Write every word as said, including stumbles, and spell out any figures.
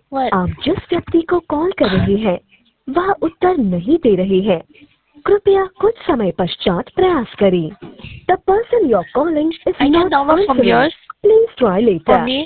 What? आप जिस व्यक्ति को कॉल कर रहे हैं वह उत्तर नहीं दे रहे हैं। कृपया कुछ समय पश्चात प्रयास करें। The person you're calling is I can not download from answering. yours Please try for later. me.